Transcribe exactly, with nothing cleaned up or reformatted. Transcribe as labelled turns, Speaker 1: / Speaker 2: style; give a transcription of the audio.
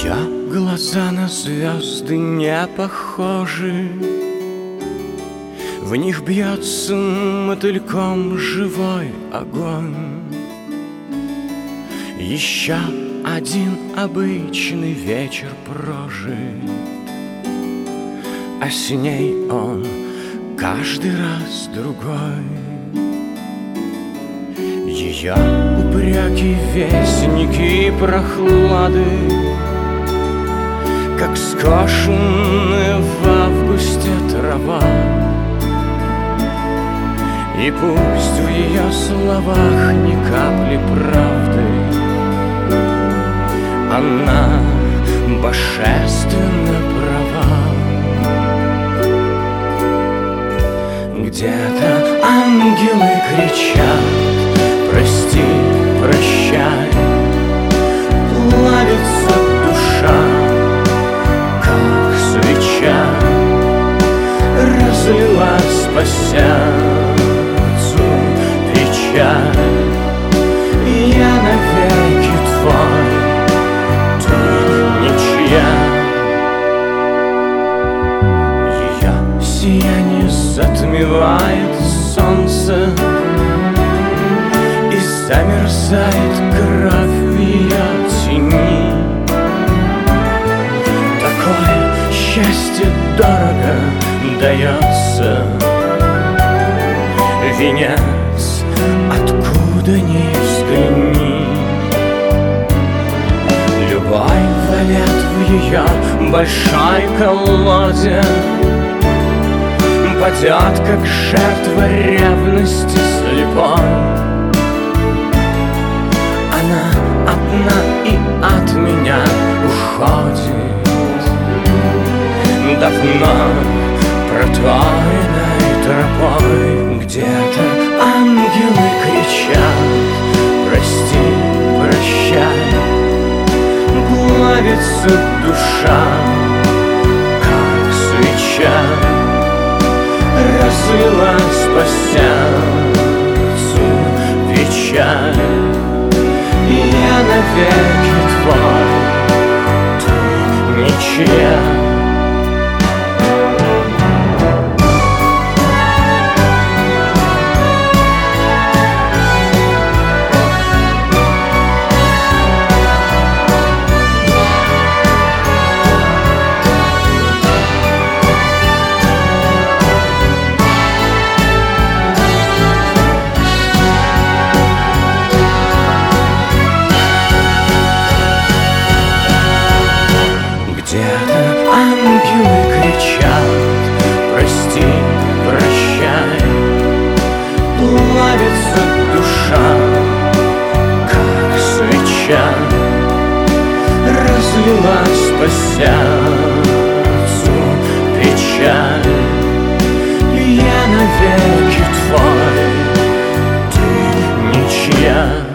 Speaker 1: Ее глаза на звезды не похожи, в них бьется мотыльком живой огонь. Еще один обычный вечер прожит, а с ней он каждый раз другой. Ее упреки, вестники прохлады, как скошенная в августе трава. И пусть в ее словах ни капли правды, она божественно права. Где-то ангелы кричат: прости, прощай. Плавится душа, как свеча, разлилась по сердцу печаль. Я навеки твой, ты ничья. Ее сияние затмевает солнце, и замерзает кровь в ее тени. Такое счастье дорого дается, венец, откуда ни взгляни. Любой валет в ее большой колоде падет, как жертва ревности слепой. Она одна и от меня уходит, давно проторенной тропой. Где-то ангелы кричат: прости, прощай. Плавится душа, как свеча, разлилась по сердцу печаль. Я навеки твой, ты ничья. Где-то ангелы кричат: прости, прощай. Плавится душа, как свеча, разлилась по сердцу печаль. Я навеки твой, ты ничья.